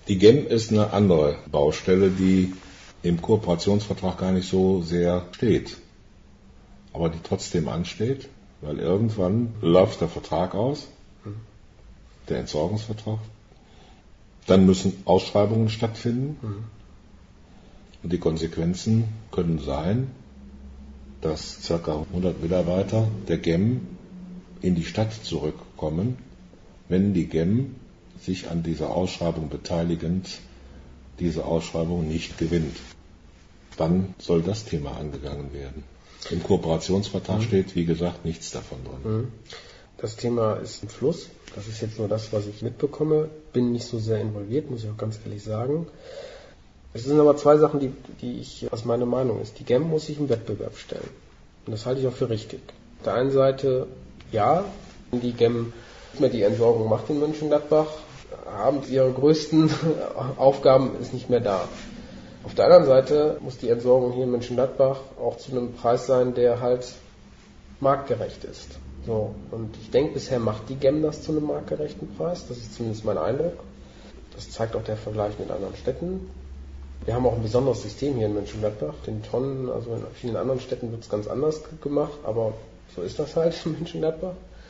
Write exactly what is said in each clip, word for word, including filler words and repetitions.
Die G E M ist eine andere Baustelle, die im Kooperationsvertrag gar nicht so sehr steht, aber die trotzdem ansteht, weil irgendwann läuft der Vertrag aus, der Entsorgungsvertrag. Dann müssen Ausschreibungen stattfinden. Mhm. Und die Konsequenzen können sein, dass ca. hundert Mitarbeiter der G E M in die Stadt zurückkommen, wenn die G E M sich an dieser Ausschreibung beteiligend diese Ausschreibung nicht gewinnt. Dann soll das Thema angegangen werden. Im Kooperationsvertrag mhm. steht, wie gesagt, nichts davon drin. Mhm. Das Thema ist im Fluss. Das ist jetzt nur das, was ich mitbekomme. Bin nicht so sehr involviert, muss ich auch ganz ehrlich sagen. Es sind aber zwei Sachen, die, die ich, was meine Meinung ist. Die G E M muss sich im Wettbewerb stellen. Und das halte ich auch für richtig. Auf der einen Seite, ja, die G E M nicht mehr die Entsorgung macht in Mönchengladbach, haben ihre größten Aufgaben, ist nicht mehr da. Auf der anderen Seite muss die Entsorgung hier in Mönchengladbach auch zu einem Preis sein, der halt marktgerecht ist. So, und ich denke, bisher macht die G E M das zu einem marktgerechten Preis. Das ist zumindest mein Eindruck. Das zeigt auch der Vergleich mit anderen Städten. Wir haben auch ein besonderes System hier in Mönchengladbach. Den Tonnen, also in vielen anderen Städten wird es ganz anders gemacht, aber so ist das halt in Mönchengladbach.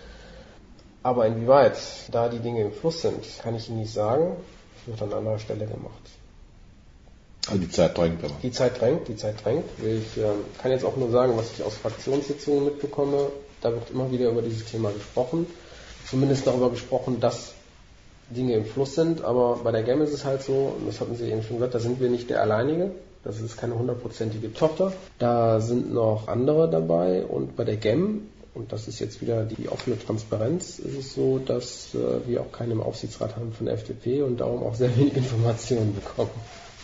Aber inwieweit da die Dinge im Fluss sind, kann ich Ihnen nicht sagen. Das wird an anderer Stelle gemacht. Also die Zeit drängt aber. Die Zeit drängt, die Zeit drängt. Ich äh, kann jetzt auch nur sagen, was ich aus Fraktionssitzungen mitbekomme. Da wird immer wieder über dieses Thema gesprochen. Zumindest darüber gesprochen, dass Dinge im Fluss sind. Aber bei der G E M ist es halt so, und das hatten Sie eben schon gesagt, da sind wir nicht der Alleinige. Das ist keine hundertprozentige Tochter. Da sind noch andere dabei. Und bei der G E M, und das ist jetzt wieder die offene Transparenz, ist es so, dass äh, wir auch keinen im Aufsichtsrat haben von der F D P und darum auch sehr wenig Informationen bekommen.